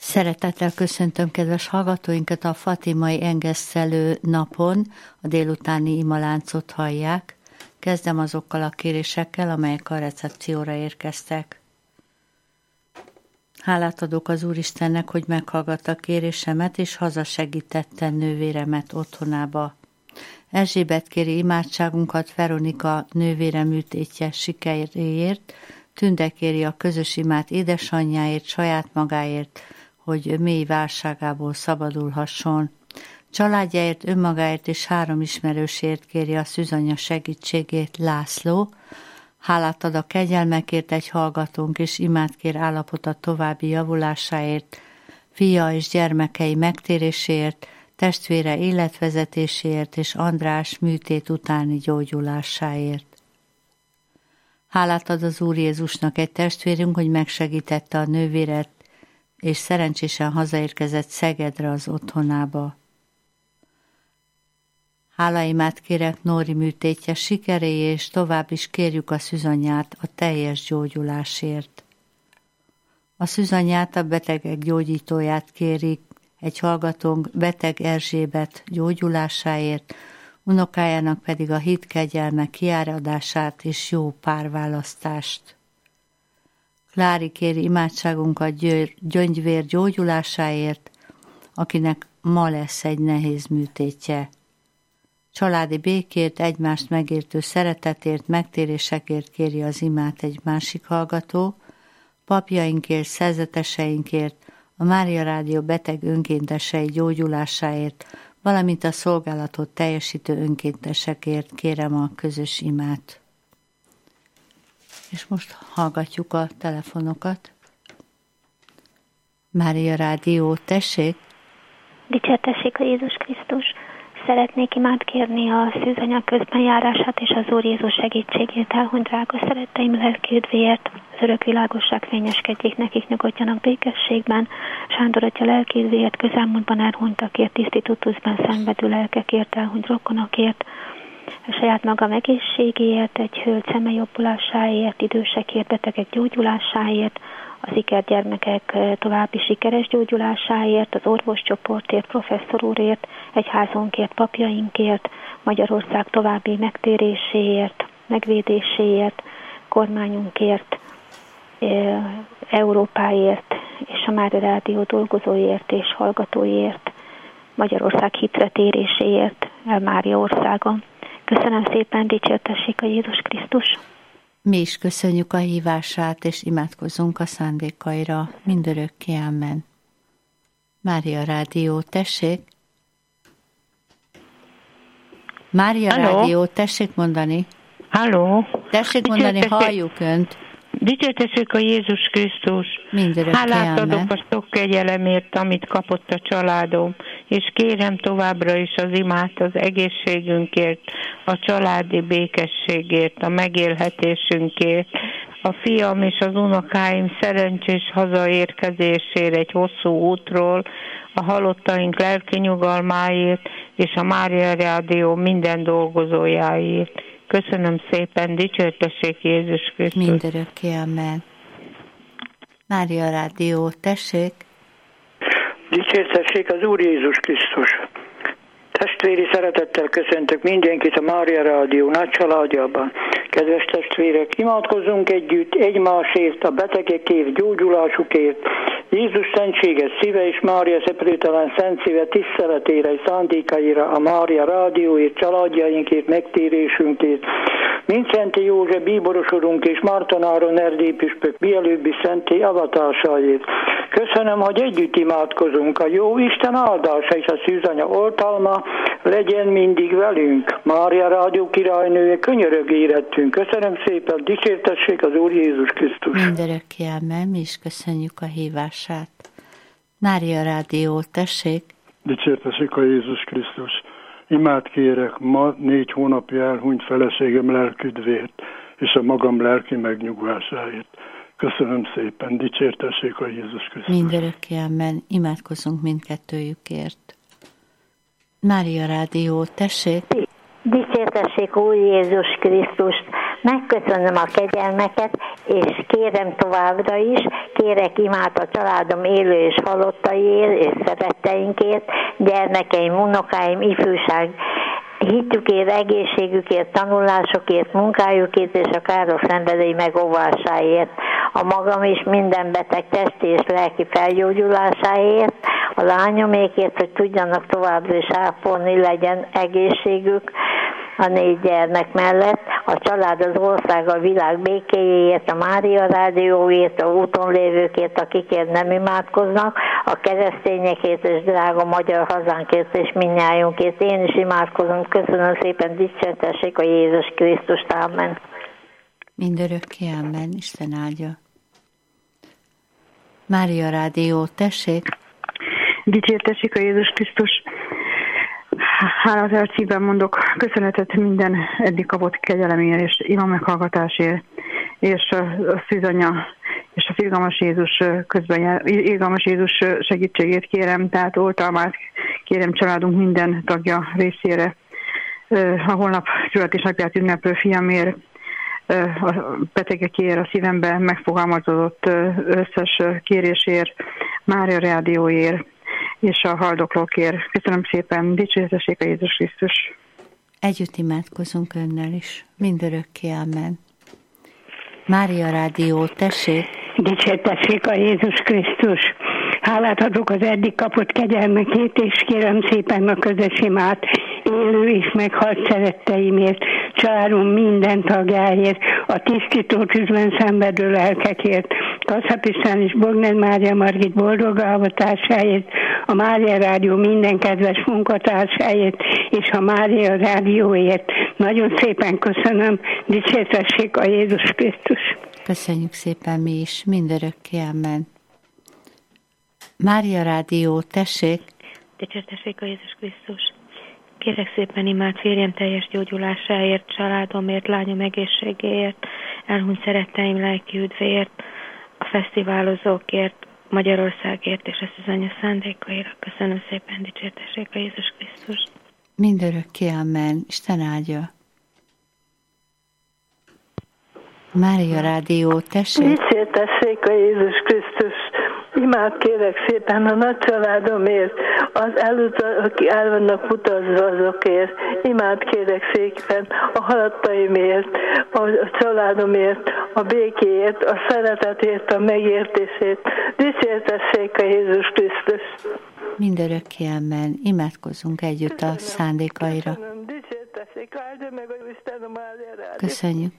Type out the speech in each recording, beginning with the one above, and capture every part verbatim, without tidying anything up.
Szeretettel köszöntöm kedves hallgatóinkat a Fatimai Engesztelő napon, a délutáni imaláncot hallják. Kezdem azokkal a kérésekkel, amelyek a recepcióra érkeztek. Hálát adok az Úristennek, hogy meghallgatta kérésemet, és hazasegítette nővéremet otthonába. Erzsébet kéri imádságunkat Veronika nővére műtétje sikeréért, Tünde kéri a közös imát édesanyjáért, saját magáért, hogy mély válságából szabadulhasson. Családjáért, önmagáért és három ismerősért kéri a szűzanya segítségét László. Hálát ad a kegyelmekért egy hallgatónk, és imát kér állapota további javulásáért, fia és gyermekei megtéréséért, testvére életvezetéséért és András műtét utáni gyógyulásáért. Hálát ad az Úr Jézusnak egy testvérünk, hogy megsegítette a nővéret, és szerencsésen hazaérkezett Szegedre az otthonába. Hálaimát kérek Nóri műtétje sikeréért, és tovább is kérjük a szűzanyát a teljes gyógyulásért. A szűzanyát, a betegek gyógyítóját kérik egy hallgatónk beteg Erzsébet gyógyulásáért, unokájának pedig a hit kegyelme kiáradását és jó párválasztást. Klári kéri imádságunkat gyöngyvér gyógyulásáért, akinek ma lesz egy nehéz műtétje. Családi békért, egymást megértő szeretetért, megtérésekért kéri az imát egy másik hallgató, papjainkért, szerzeteseinkért, a Mária Rádió beteg önkéntesei gyógyulásáért, valamint a szolgálatot teljesítő önkéntesekért kérem a közös imát. És most hallgatjuk a telefonokat. Mária Rádió, tessék! Dicsértessék a Jézus Krisztus! Szeretnék imát kérni a szűzanya közbenjárását és az Úr Jézus segítségét elhunyt drága szeretteim lelki üdvéért. Az örök világosság fényeskedjék nekik, nyugodjanak békességben. Sándor atya lelki üdvéért, közelmúltban elhunytakért, tisztitutusban szenvedő lelkekért, elhunyt rokonokért, a saját magam egészségéért, egy hölgy szeme jobbulásáért, idősekért, betegek gyógyulásáért, az ikergyermekek további sikeres gyógyulásáért, az orvoscsoportért, professzor úrért, egyházunkért, papjainkért, Magyarország további megtéréséért, megvédéséért, kormányunkért, Európáért, és a Mária Rádió dolgozóért és hallgatóért, Magyarország hitre téréséért, el Mária országon. Köszönöm szépen, dicsértessék a Jézus Krisztus! Mi is köszönjük a hívását, és imádkozunk a szándékaira, mindörökké, amen. Mária Rádió, tessék! Mária Halló. Rádió, tessék mondani! Halló! Tessék mondani, halljuk Önt! Dicsértessék a Jézus Krisztus! Mindörökké, hálát amen. adok a sok kegyelemért, amit kapott a családom, és kérem továbbra is az imát az egészségünkért, a családi békességért, a megélhetésünkért, a fiam és az unokáim szerencsés hazaérkezésért egy hosszú útról, a halottaink lelki nyugalmáért, és a Mária Rádió minden dolgozójáért. Köszönöm szépen, dicsértessék Jézus Krisztus! Mindörökké, amen. Mária Rádió, tessék! Dicsértessék az Úr Jézus Krisztus! Testvéri szeretettel köszöntök mindenkit a Mária Rádió nagy családjában. Kedves testvérek, imádkozzunk együtt egymásért, a betegekért, gyógyulásukért, Jézus szentséges szíve és Mária szeplőtelen szent szíve tiszteletére és szándékaira, a Mária Rádióért, családjainkért, megtérésünkért, Mindszenty József bíborosodunk és Mártonáron Erdély püspök mielőbbi szentély avatásáért. Köszönöm, hogy együtt imádkozunk. A jó Isten áldása és a szűzanya oltalma legyen mindig velünk. Mária Rádió királynője, könyörög érettünk. Köszönöm szépen, dicsértessék az Úr Jézus Krisztus! Mindörökké, amen. Mi is köszönjük a hívását. Mária Rádió, tessék! Dicsértessék a Jézus Krisztus! Imát kérek ma négy hónapja elhunyt feleségem lelküdvért, és a magam lelki megnyugvásáért. Köszönöm szépen, dicsértessék a Jézus Krisztus! Mindörökké, amen. Imádkozunk mindkettőjükért. Mária Rádió, tessék! Dicsértessék Úr Jézus Krisztust! Megköszönöm a kegyelmeket, és kérem továbbra is, Kérek imát a családom élő és halottaiért és szeretteinkért, gyermekeim, unokáim, ifjúság, hitükért, egészségükért, tanulásokért, munkájukért és a káros szenvedély megóvásáért, a magam és minden beteg testi és lelki felgyógyulásáért, a lányomékért, hogy tudjanak továbbra is ápolni, legyen egészségük a négy gyermek mellett, a család, az ország, a világ békéjéért, a Mária Rádióért, a úton lévőkért, akikért nem imádkoznak, a keresztényekért és drága magyar hazánkért és mindnyájunkért. Én is imádkozom. Köszönöm szépen, dicsértessék a Jézus Krisztust. Amen. Mindörökké, amen. Isten áldja. Mária Rádió, tessék! Dicsértessék a Jézus Krisztus. Hálát szívben mondok köszönetet minden eddig kapott kegyelemért és ima meghallgatásért, és a szűzanya és az irgalmas Jézus közben jár, irgalmas Jézus segítségét kérem, tehát oltalmát kérem családunk minden tagja részére. A holnap születésnapját ünneplő fiamért, a betegekért, a szívemben megfogalmazott összes kérésért, Mária Rádióért, és a haldoklókért. Köszönöm szépen, dicsértessék a Jézus Krisztus. Együtt imádkozunk önnel is. Mindörökké, amen. Mária Rádió, tessék! Dicsértessék a Jézus Krisztus. Hálát adok az eddig kapott kegyelmekért, és kérem szépen a közös imát élő és meghalt szeretteimért, családom minden tagjáért, a tisztító tűzben szenvedő lelkekért, Kasszap István és Bogner Mária Margit boldog avatásáért, a Mária Rádió minden kedves munkatársáért, és a Mária Rádióért. Nagyon szépen köszönöm, dicsértessék a Jézus Krisztus. Köszönjük szépen mi is, mindörökké, amen. Mária Rádió, tessék! Dicsértessék a Jézus Krisztus. Kérek szépen imát férjem teljes gyógyulásáért, családomért, lányom egészségéért, elhunyt szeretteim lelki üdvéért, a fesztiválozókért, Magyarországért és a szűzanya szándékaira. Köszönöm szépen, dicsértessék a Jézus Krisztus. Mindörökké, amen. Isten áldja. Mária Rádió, tessék! Dicsértessék a Jézus Krisztus. Imát kérek szépen a nagy családomért, az elutal, aki el vannak utazva azokért. Imát kérek szépen a halottaimért, a családomért, a békéért, a szeretetért, a megértését. Dicsértessék a Jézus Krisztus. Mindörökké, amen. Imádkozzunk együtt a szándékaira. Köszönjük.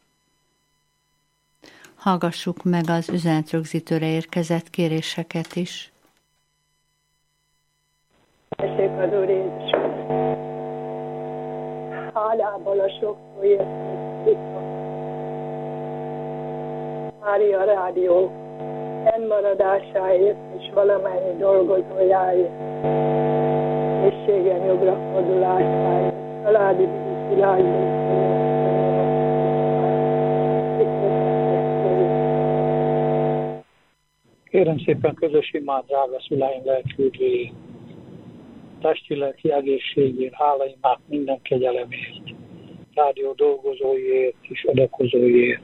Hallgassuk meg az üzenetrögzítőre érkezett kéréseket is. Szép az Úr Jézus. Hálával a sok folyért, Mária Rádió fennmaradásáért és valamennyi dolgozójáért, készségen jobbra fordulásáért, családi világban. Kérem szépen közös imát, drága szüleim lelki üdvéért, testi-lelki egészségért, hálaimát minden kegyelemért, rádió dolgozóiért és adakozóiért,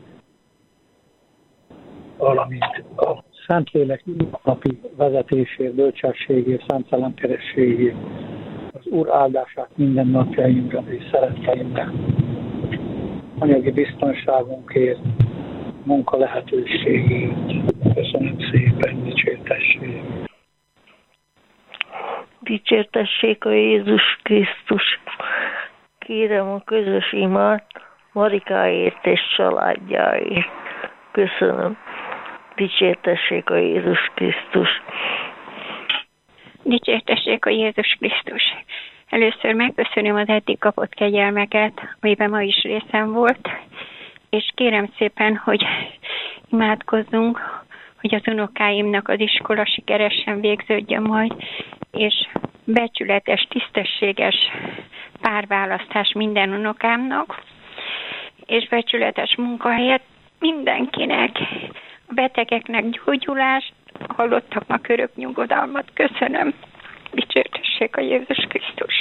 valamint a Szentlélek napi vezetésért, bölcsességért, szentszellem kerességért, az Úr áldását minden napjainkra és szeretteimre, anyagi biztonságunkért, munka lehetőségét. Köszönöm szépen, dicsértessék. Dicsértessék a Jézus Krisztus. Kérem a közös imát Marikáért és családjáért. Köszönöm. Dicsértessék a Jézus Krisztus. Dicsértessék a Jézus Krisztus. Először megköszönöm az eddig kapott kegyelmeket, amiben ma is részem volt, és kérem szépen, hogy imádkozzunk, hogy az unokáimnak az iskola sikeresen végződjön majd, és becsületes, tisztességes párválasztás minden unokámnak, és becsületes munkahelyet mindenkinek, a betegeknek gyógyulást, a halottaknak örök nyugodalmat. Köszönöm. Dicsértessék a Jézus Krisztus.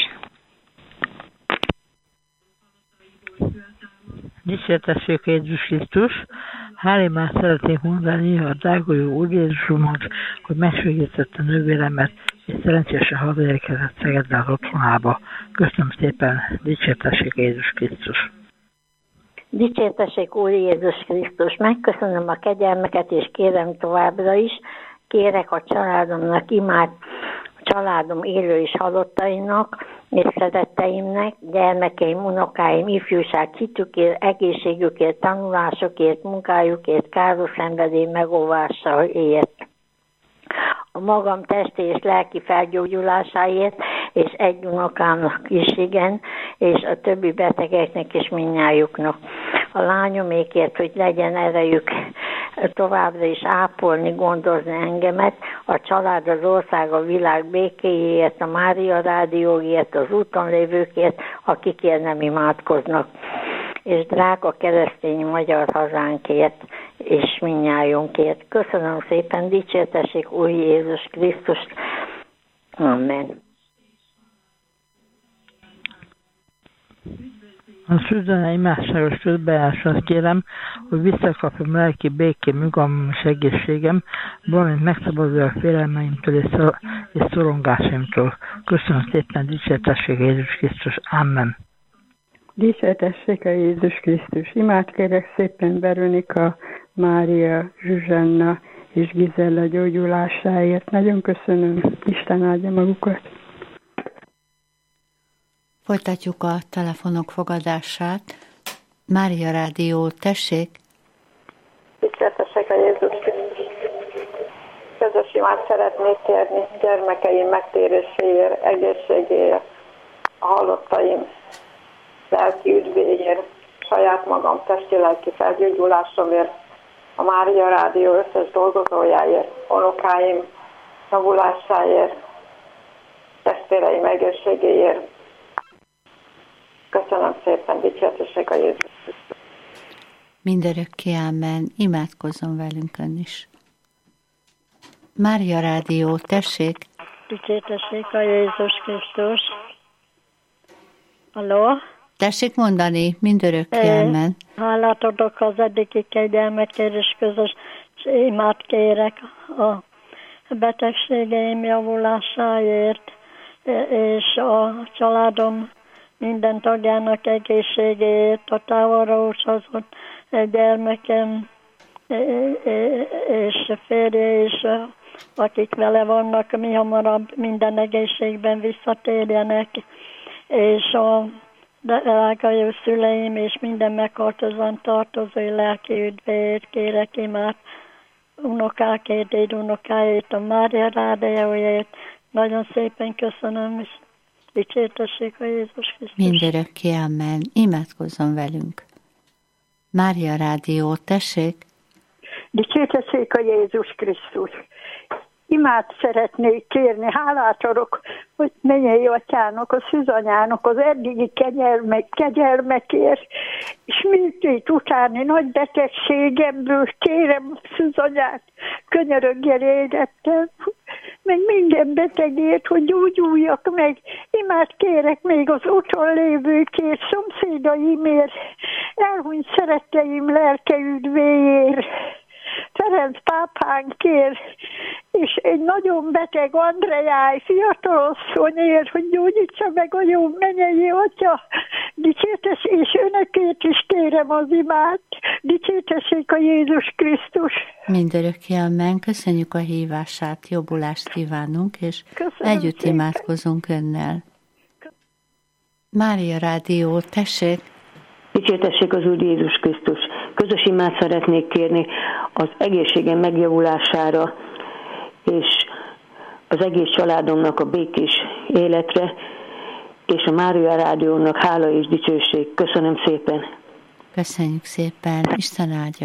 Dicsértessék Jézus Krisztus. Hálimát szeretnék mondani a dráguló Úr Jézusomhoz, hogy megsegítette nővéremet, és szerencsésen hazaérkezett Szegedre az otthonába. Köszönöm szépen, dicsértessék Jézus Krisztus! Dicsértessék Úr Jézus Krisztus! Megköszönöm a kegyelmeket, és kérem továbbra is, kérek a családomnak imát, a családom élő és halottainak, és szeretteimnek, gyermekeim, unokáim, ifjúság, hitükért, egészségükért, tanulásokért, munkájukért, káros szenvedély megóvásáért, a magam testi és lelki felgyógyulásáért, és egy unokámnak is, igen, és a többi betegeknek és mindnyájuknak. A lányomékért, hogy legyen erejük továbbra is ápolni, gondozni engemet, a család, az ország, a világ békéjéért, a Mária Rádióért, az úton lévőkért, akikért nem imádkoznak. És drága keresztény magyar hazánkért, és mindnyájunkért. Köszönöm szépen, dicsértessék Úr Jézus Krisztust. Amen. A szűzene imádságos közbejárást kérem, hogy visszakapjam lelki békém, nyugalmam és egészségem, valamint megszabaduljak félelmeimtől és, szor- és szorongásaimtól. Köszönöm szépen, dicsértessék Jézus Krisztus. Amen. Dicsértessék a Jézus Krisztus. Imád kérek szépen Veronika, Mária, Zsuzsanna és Gizella gyógyulásáért. Nagyon köszönöm. Isten áldja magukat. Folytatjuk a telefonok fogadását. Mária Rádió, tessék! Dicsértessék a Jézus Krisztus. Közös imát szeretnék kérni gyermekeim megtéréséért, egészségéért, a halottaim lelki üdvéért, saját magam testi-lelki felgyógyulásomért, a Mária Rádió összes dolgozójáért, unokáim javulásáért, testvéreim egészségéért. Köszönöm szépen, dicsértessék a Jézus. Mindörökké ámen, imádkozzon velünk ön is. Mária Rádió, tessék! Dicsértessék a Jézus Krisztus. Halló? Tessék mondani, mindörökké ámen. Hálát adok az eddigi kegyelmekért, és közös imát kérek a betegségeim javulásáért, és a családom minden tagjának egészségéért, a távolra utazott gyermekem és férje is, akik vele vannak, mi hamarabb minden egészségben visszatérjenek, és a drága jó szüleim és minden meghaltozan tartozó lelki üdvéért kérek imát, unokákért, dédunokáért, a Mária Rádióért. Nagyon szépen köszönöm, és dicsértessék a Jézus Krisztus. Mindörökké ámen, imádkozzon velünk. Mária Rádió, tessék! Dicsértessék a Jézus Krisztus. Imát szeretnék kérni, hálát adok, hogy mennyei atyának, a szűzanyának az eddigi kegyelmek, kegyelmekért, és műtét utáni nagy betegségemből kérem szűzanyát, könyörögjen érettel, meg minden betegért, hogy gyógyuljak meg. Imát kérek még az otthon lévőkért, szomszédaimért, elhunyt szeretteim lelke üdvéért, Ferenc pápánkért, és egy nagyon beteg Andreáj fiatalasszonyért, hogy gyógyítsa meg a jó mennyei atya. Dicsértes, és önökét is kérem az imát. Dicsértessék a Jézus Krisztus. Mindörökké ámen, köszönjük a hívását, jobbulást kívánunk, és Köszönöm együtt szépen. imádkozunk önnel. Mária Rádió, tessék! Dicsértessék az Úr Jézus Krisztus. Közös imát szeretnék kérni az egészségem megjavulására, és az egész családomnak a békés életre, és a Mária Rádiónak hála és dicsőség. Köszönöm szépen. Köszönjük szépen, Isten áldja.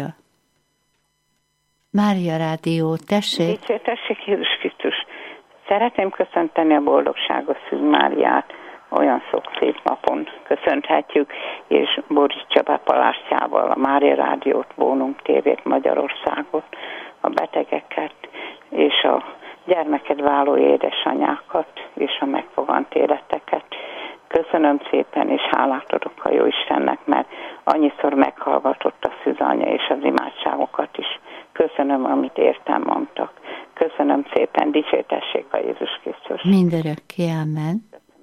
Mária Rádió, tessék! Dicsértessék Jézus Krisztus. Szeretném köszönteni a boldogságos Szűz Máriát, olyan sok szép napon köszönhetjük, és Boris Csaba palástjával a Mária Rádiót, Bónunk tévét, Magyarországot, a betegeket, és a gyermeket váló édesanyákat, és a megfogant életeket. Köszönöm szépen, és hálát adok a Jóistennek, mert annyiszor meghallgatott a szűzanya és az imádságokat is. Köszönöm, amit értem mondtak. Köszönöm szépen, dicsértessék a Jézus Krisztus. Mindörökké, amen.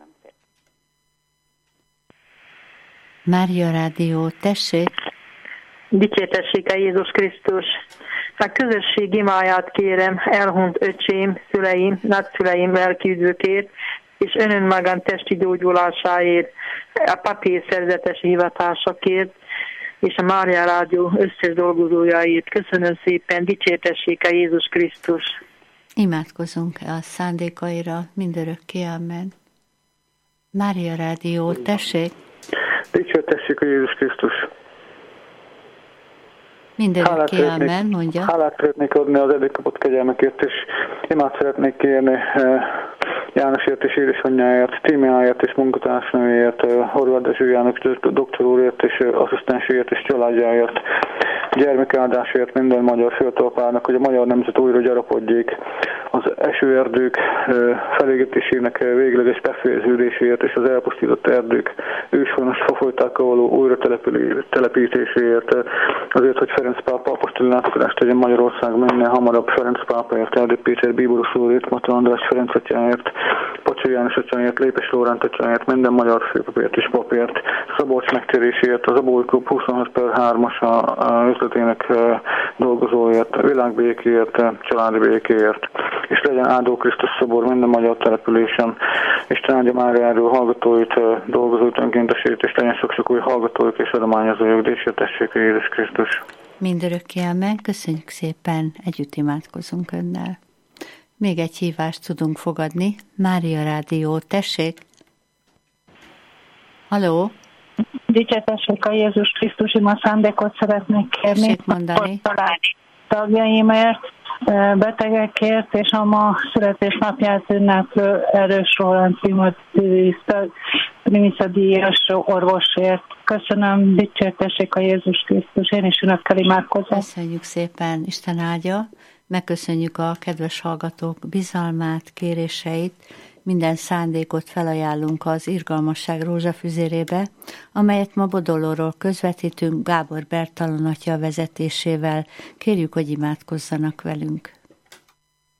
Mária Rádió, tessék. Dicsértessék a Jézus Krisztus. A közösség imáját kérem elhunyt öcsém, szüleim, nagyszüleim lelkiüdvökért, és önön magán testi gyógyulásáért, a papír szerzetes hivatásakért, és a Mária Rádió összes dolgozójáért. Köszönöm szépen, dicsértessék a Jézus Krisztus. Imádkozunk a szándékaira, mindörökké, amen. Mária Rádió, tessék. Dicsértessék a Jézus Krisztus. Mindörökké, amen, mondja. Hálát szeretnék adni az eddig kapott kegyelmekért, és imát szeretnék kérni Jánosért és édesanyjáért, Tímeáért és munkatársnőért, Horváth Zsuzsának doktor úrért és asszisztenséért és családjáért, gyermekáldásért minden magyar fiatalpárnak, hogy a magyar nemzet újra gyarapodjék, az esőerdők felégetésének végleges befejeződéséért és az elpusztított erdők őshonos fafolytákkal való újra telepítéséért, azért, hogy Ferenc pápa apostoli látogatást tegyen Magyarország minél hamarabb, Ferenc pápaért, Erdő Péter bíboros úrért, Mata András Ferenc atyáért, Pacsai János atyáért, Lépes Lóránt atyáért, minden magyar főpapért és papért, Szabolcs megtérésért, az Abói Klub huszonhat per hármas a üzletének dolgozóért, világbékéért, családi békéért, és legyen áldó Krisztus szobor minden magyar településen, és áldja Máriáról hallgatóit, dolgozóit, önkéntesét, és legyen sok-sok új hallgatóik és adományozójuk, dicsértessék a Jézus Krisztus. Mindörökké, amen. Köszönjük szépen, együtt imádkozunk önnel. Még egy hívást tudunk fogadni. Mária Rádió, tessék! Halló! Dicsértessék a Jézus Krisztus, ima szándékot szeretnék kérni. Tessék mondani. Tagjaimért, betegekért, és a ma születésnapját ünneplő Erős Roland Primiszadíjas orvosért. Köszönöm, dicsértessék a Jézus Krisztus, én is önökkel imádkozom. Köszönjük szépen, Isten áldja, megköszönjük a kedves hallgatók bizalmát, kéréseit, minden szándékot felajánlunk az Irgalmasság rózsafüzérébe, amelyet ma Bodolóról közvetítünk Gábor Bertalan atya vezetésével. Kérjük, hogy imádkozzanak velünk.